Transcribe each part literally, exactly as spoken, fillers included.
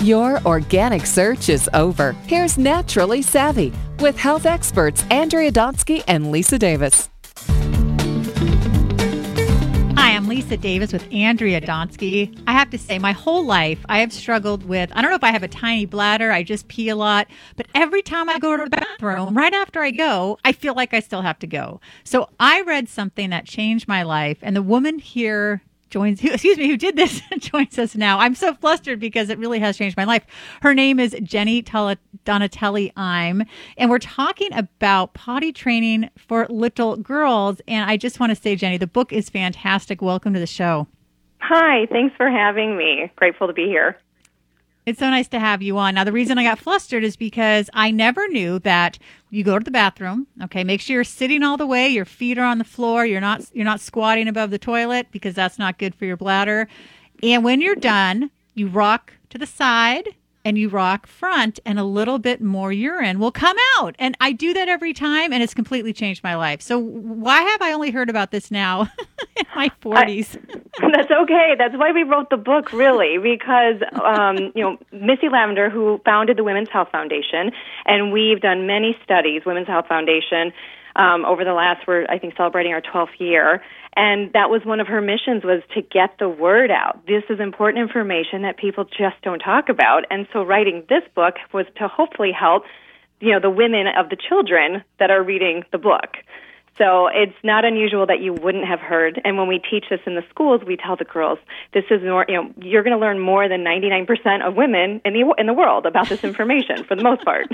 Your organic search is over. Here's Naturally Savvy with health experts Andrea Donsky and Lisa Davis. Hi, I'm Lisa Davis with Andrea Donsky. I have to say, my whole life, I have struggled with, I don't know if I have a tiny bladder, I just pee a lot, but every time I go to the bathroom, right after I go, I feel like I still have to go. So I read something that changed my life, and the woman here joins, excuse me, who did this joins us now. I'm so flustered because it really has changed my life. Her name is Jenny Donatelli-Eim, and we're talking about potty training for little girls. And I just want to say, Jenny, the book is fantastic. Welcome to the show. Hi, thanks for having me. Grateful to be here. It's so nice to have you on. Now, the reason I got flustered is because I never knew that you go to the bathroom, okay, make sure you're sitting all the way, your feet are on the floor, you're not you're not squatting above the toilet because that's not good for your bladder. And when you're done, you rock to the side and you rock front, and a little bit more urine will come out. And I do that every time, and it's completely changed my life. So why have I only heard about this now in my forties? I, that's okay. That's why we wrote the book, really, because, um, you know, Missy Lavender, who founded the Women's Health Foundation, and we've done many studies, Women's Health Foundation, um, over the last, we're, I think, celebrating our twelfth year. And that was one of her missions, was to get the word out. This is important information that people just don't talk about. And so writing this book was to hopefully help, you know, the women of the children that are reading the book. So it's not unusual that you wouldn't have heard. And when we teach this in the schools, we tell the girls, this is more, you know, you're going to learn more than ninety-nine percent of women in the in the world about this information for the most part.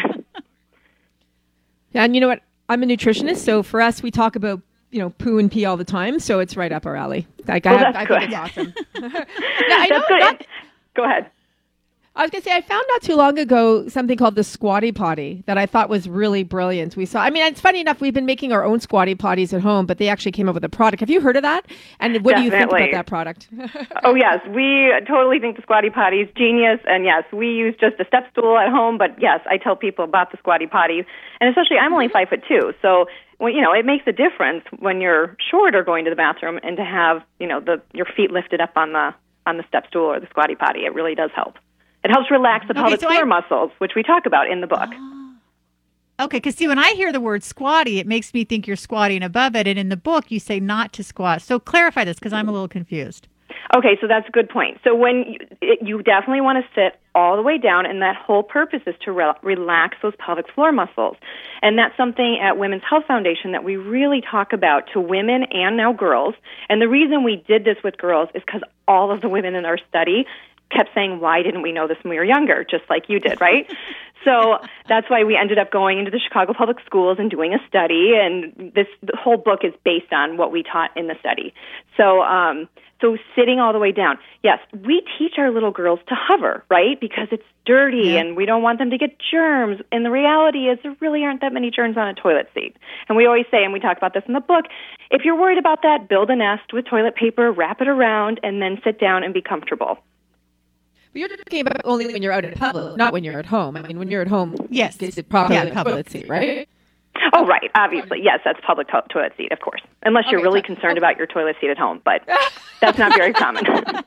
Yeah, and you know what? I'm a nutritionist, so for us, we talk about, you know, poo and pee all the time, so it's right up our alley. Like, well, I, have, that's I good. think it's awesome. now, that's I know, good. not, Go ahead. I was going to say, I found not too long ago something called the Squatty Potty that I thought was really brilliant. We saw, I mean, it's funny enough, we've been making our own Squatty Potties at home, but they actually came up with a product. Have you heard of that? And what Definitely. do you think about that product? Oh, yes. We totally think the Squatty Potty is genius. And yes, we use just a step stool at home. But yes, I tell people about the Squatty Potty. And especially, I'm only five foot two. So, well, you know, it makes a difference when you're short or going to the bathroom, and to have, you know, the your feet lifted up on the on the step stool or the Squatty Potty. It really does help. It helps relax the okay, pelvic so floor I... muscles, which we talk about in the book. Oh. Okay, because see, when I hear the word squatty, it makes me think you're squatting above it. And in the book, you say not to squat. So clarify this, because I'm a little confused. Okay, so that's a good point. So when you, it, you definitely want to sit all the way down, and that whole purpose is to re- relax those pelvic floor muscles. And that's something at Women's Health Foundation that we really talk about to women and now girls. And the reason we did this with girls is because all of the women in our study kept saying, why didn't we know this when we were younger, just like you did, right? So that's why we ended up going into the Chicago Public Schools and doing a study, and this the whole book is based on what we taught in the study. So um, so sitting all the way down. Yes, we teach our little girls to hover, right, because it's dirty, yeah. and we don't want them to get germs. And the reality is there really aren't that many germs on a toilet seat. And we always say, and we talk about this in the book, if you're worried about that, build a nest with toilet paper, wrap it around, and then sit down and be comfortable. But you're talking about only when you're out in public, not when you're at home. I mean, when you're at home, yes, it's probably yeah, a toilet seat, right? Oh, right. Obviously. Yes, that's public to- toilet seat, of course. Unless you're okay, really so, concerned okay. about your toilet seat at home, but that's not very common.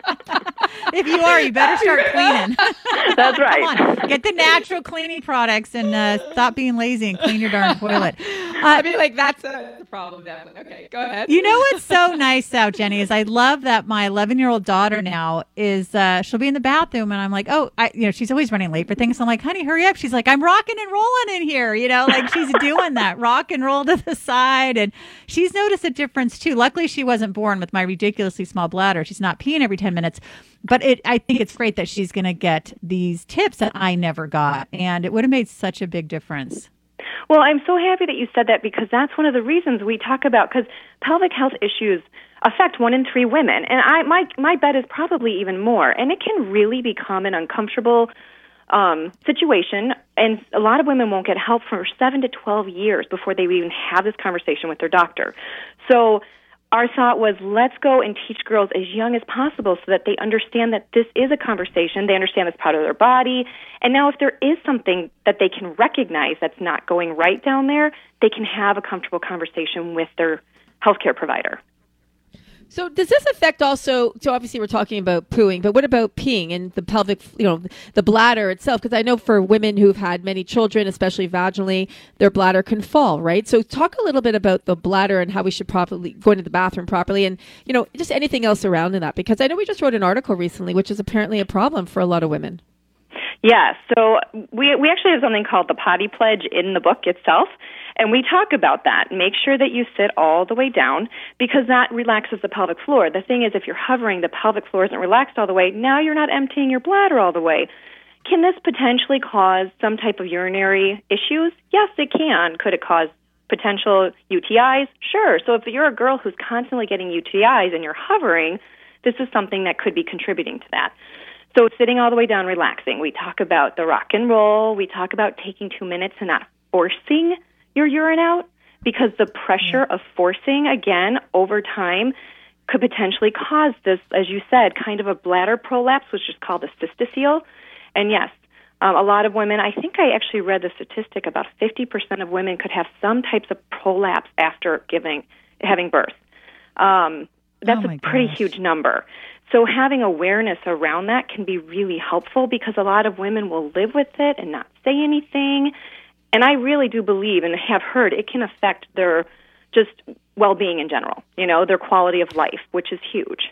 If you are, you better start cleaning. That's right. Come on. Get the natural cleaning products and uh, stop being lazy and clean your darn toilet. Uh, I mean, like, that's a, a problem, definitely. Okay, go ahead. You know what's so nice now, Jenny, is I love that my eleven-year-old daughter now is, uh, she'll be in the bathroom, and I'm like, oh, I, you know, she's always running late for things. So I'm like, honey, hurry up. She's like, I'm rocking and rolling in here. You know, like she's doing that, rock and roll to the side. And she's noticed a difference, too. Luckily, she wasn't born with my ridiculously small bladder. She's not peeing every ten minutes. But it, I think it's great that she's going to get these tips that I never got. And it would have made such a big difference. Well, I'm so happy that you said that, because that's one of the reasons we talk about, because pelvic health issues affect one in three women. And I, my, my bet is probably even more. And it can really become an uncomfortable um, situation. And a lot of women won't get help for seven to twelve years before they even have this conversation with their doctor. So our thought was, let's go and teach girls as young as possible so that they understand that this is a conversation. They understand it's part of their body. And now if there is something that they can recognize that's not going right down there, they can have a comfortable conversation with their healthcare provider. So does this affect also, so obviously we're talking about pooing, but what about peeing and the pelvic, you know, the bladder itself? Because I know for women who've had many children, especially vaginally, their bladder can fall, right? So talk a little bit about the bladder and how we should properly go into the bathroom properly and, you know, just anything else around in that. Because I know we just wrote an article recently, which is apparently a problem for a lot of women. Yeah, so we we actually have something called the potty pledge in the book itself, and we talk about that. Make sure that you sit all the way down because that relaxes the pelvic floor. The thing is, if you're hovering, the pelvic floor isn't relaxed all the way. Now you're not emptying your bladder all the way. Can this potentially cause some type of urinary issues? Yes, it can. Could it cause potential U T Is? Sure. So if you're a girl who's constantly getting U T Is and you're hovering, this is something that could be contributing to that. So sitting all the way down, relaxing. We talk about the rock and roll. We talk about taking two minutes and not forcing your urine out because the pressure of forcing, again, over time could potentially cause this, as you said, kind of a bladder prolapse, which is called a cystocele. And yes, um, a lot of women, I think I actually read the statistic, about fifty percent of women could have some types of prolapse after giving, having birth. Um, that's oh a pretty gosh. huge number. So having awareness around that can be really helpful because a lot of women will live with it and not say anything. And I really do believe and have heard it can affect their just well-being in general, you know, their quality of life, which is huge.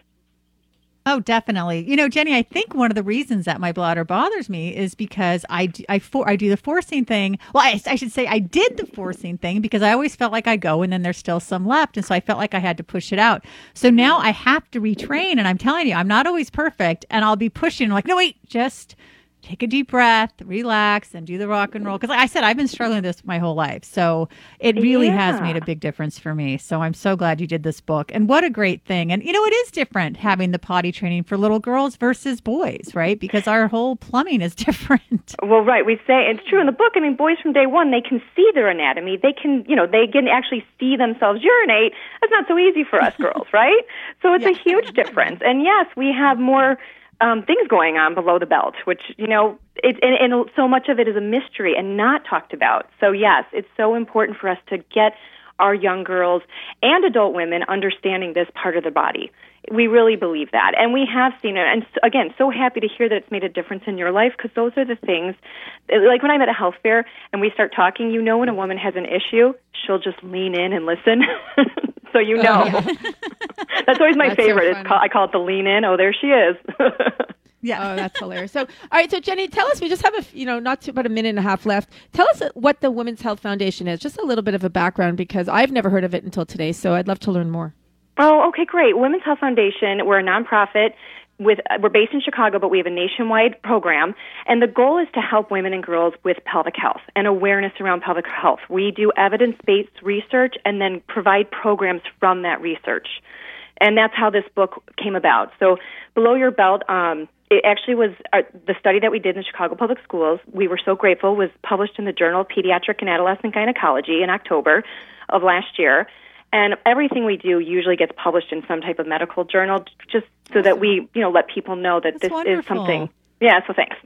Oh, definitely. You know, Jenny, I think one of the reasons that my bladder bothers me is because I do, I, for, I do the forcing thing. Well, I, I should say I did the forcing thing because I always felt like I go and then there's still some left. And so I felt like I had to push it out. So now I have to retrain. And I'm telling you, I'm not always perfect. And I'll be pushing like, no, wait, just take a deep breath, relax, and do the rock and roll. Because like I said, I've been struggling with this my whole life. So it really yeah. has made a big difference for me. So I'm so glad you did this book. And what a great thing. And, you know, it is different having the potty training for little girls versus boys, right? Because our whole plumbing is different. Well, right. We say, it's true in the book, I mean, boys from day one, they can see their anatomy. They can, you know, they can actually see themselves urinate. That's not so easy for us girls, right? So it's Yeah. a huge difference. And yes, we have more Um, things going on below the belt, which, you know, it, and, and so much of it is a mystery and not talked about. So, yes, it's so important for us to get our young girls and adult women understanding this part of the body. We really believe that. And we have seen it. And, again, so happy to hear that it's made a difference in your life because those are the things, like when I'm at a health fair and we start talking, you know when a woman has an issue, she'll just lean in and listen. So you know. Oh, yeah. That's always my That's so favorite. It's funny. called, I call it the lean in. Oh, there she is. Yeah. Oh, that's hilarious. So, all right. So, Jenny, tell us, we just have a, f- you know, not too, about a minute and a half left. Tell us what the Women's Health Foundation is, just a little bit of a background because I've never heard of it until today. So I'd love to learn more. Oh, okay, great. Women's Health Foundation, we're a nonprofit. With, we're based in Chicago, but we have a nationwide program, and the goal is to help women and girls with pelvic health and awareness around pelvic health. We do evidence-based research and then provide programs from that research, and that's how this book came about. So Below Your Belt, um, it actually was uh, the study that we did in Chicago Public Schools. We were so grateful, was published in the Journal of Pediatric and Adolescent Gynecology in October of last year. And everything we do usually gets published in some type of medical journal just so that we, you know, let people know that That's this wonderful. is something. Yeah, so thanks.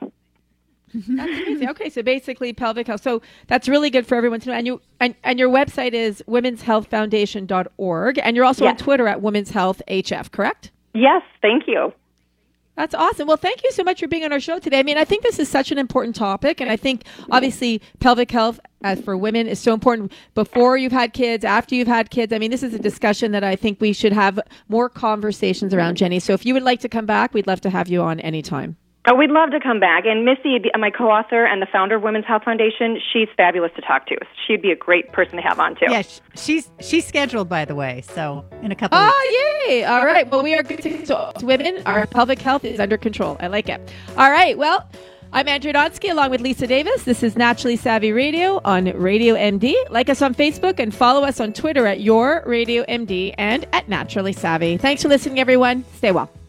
That's amazing. Okay, so basically pelvic health. So that's really good for everyone to know. And you and, and your website is womens health foundation dot org. And you're also on Yes. Twitter at Women's Health H F, correct? Yes, thank you. That's awesome. Well, thank you so much for being on our show today. I mean, I think this is such an important topic. And I think, obviously, pelvic health as for women is so important before you've had kids, after you've had kids. I mean, this is a discussion that I think we should have more conversations around, Jenny. So if you would like to come back, we'd love to have you on anytime. Oh, we'd love to come back. And Missy, the- my co-author and the founder of Women's Health Foundation, she's fabulous to talk to. She'd be a great person to have on, too. Yeah, sh- she's she's scheduled, by the way, so in a couple of weeks. Oh, yay. All right. Well, we are good to so, women. Our pelvic health is under control. I like it. All right. Well, I'm Andrea Donsky along with Lisa Davis. This is Naturally Savvy Radio on Radio M D. Like us on Facebook and follow us on Twitter at Your Radio M D and at Naturally Savvy. Thanks for listening, everyone. Stay well.